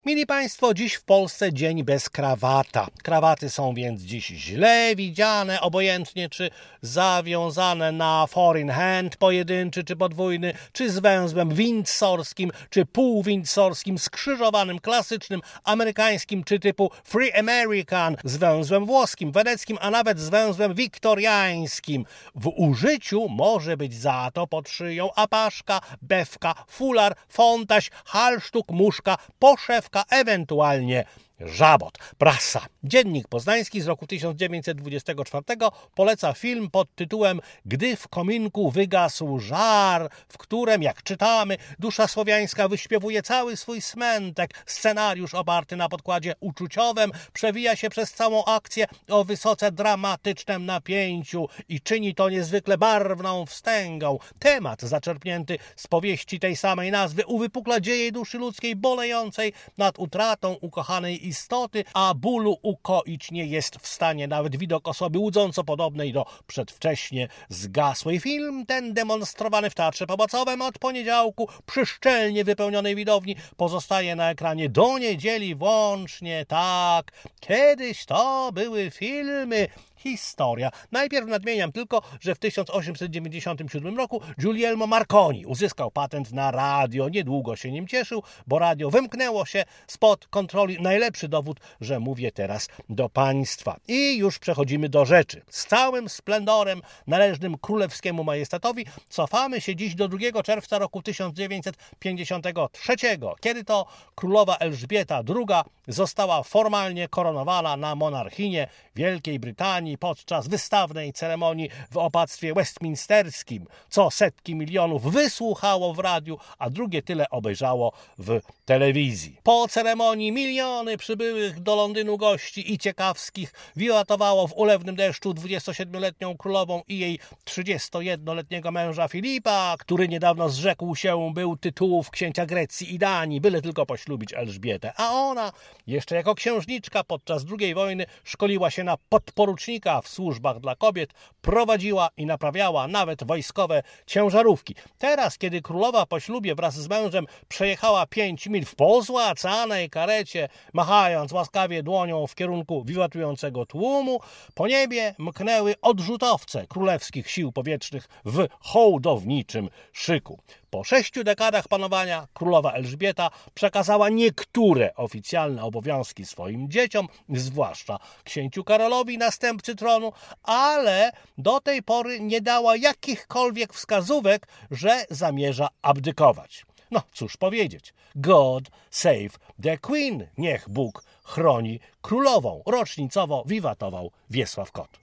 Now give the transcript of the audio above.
Mili Państwo, dziś w Polsce dzień bez krawata. Krawaty są więc dziś źle widziane, obojętnie czy zawiązane na four in hand, pojedynczy czy podwójny, czy z węzłem windsorskim, czy półwindsorskim, skrzyżowanym, klasycznym, amerykańskim, czy typu Free American, z węzłem włoskim, weneckim, a nawet z węzłem wiktoriańskim. W użyciu może być za to pod szyją apaszka, bewka, fular, fontaś, halsztuk, muszka, poszewka, ewentualnie żabot. Prasa. Dziennik Poznański z roku 1924 poleca film pod tytułem Gdy w kominku wygasł żar, w którym, jak czytamy, dusza słowiańska wyśpiewuje cały swój smętek. Scenariusz oparty na podkładzie uczuciowym przewija się przez całą akcję o wysoce dramatycznym napięciu i czyni to niezwykle barwną wstęgą. Temat zaczerpnięty z powieści tej samej nazwy uwypukla dzieje duszy ludzkiej bolejącej nad utratą ukochanej istoty, a bólu ukoić nie jest w stanie nawet widok osoby łudząco podobnej do przedwcześnie zgasłej. Film ten demonstrowany w Teatrze Pomocowym od poniedziałku przy szczelnie wypełnionej widowni pozostaje na ekranie do niedzieli włącznie. Tak, kiedyś to były filmy. Historia. Najpierw nadmieniam tylko, że w 1897 roku Guglielmo Marconi uzyskał patent na radio. Niedługo się nim cieszył, bo radio wymknęło się spod kontroli. Najlepszy dowód, że mówię teraz do Państwa. I już przechodzimy do rzeczy. Z całym splendorem należnym królewskiemu majestatowi cofamy się dziś do 2 czerwca roku 1953, kiedy to królowa Elżbieta II została formalnie koronowana na monarchinię Wielkiej Brytanii podczas wystawnej ceremonii w opactwie westminsterskim, co setki milionów wysłuchało w radiu, a drugie tyle obejrzało w telewizji. Po ceremonii miliony przybyłych do Londynu gości i ciekawskich wiwatowało w ulewnym deszczu 27-letnią królową i jej 31-letniego męża Filipa, który niedawno zrzekł się był tytułów księcia Grecji i Danii, byle tylko poślubić Elżbietę. A ona, jeszcze jako księżniczka podczas II wojny, szkoliła się na podporucznika w służbach dla kobiet, prowadziła i naprawiała nawet wojskowe ciężarówki. Teraz, kiedy królowa po ślubie wraz z mężem przejechała 5 mil w pozłacanej karecie, machając łaskawie dłonią w kierunku wiwatującego tłumu, po niebie mknęły odrzutowce królewskich sił powietrznych w hołdowniczym szyku. Po 6 dekadach panowania królowa Elżbieta przekazała niektóre oficjalne obowiązki swoim dzieciom, zwłaszcza księciu Karolowi, następcy tronu, ale do tej pory nie dała jakichkolwiek wskazówek, że zamierza abdykować. No cóż powiedzieć. God save the Queen. Niech Bóg chroni królową. Rocznicowo wiwatował Wiesław Kot.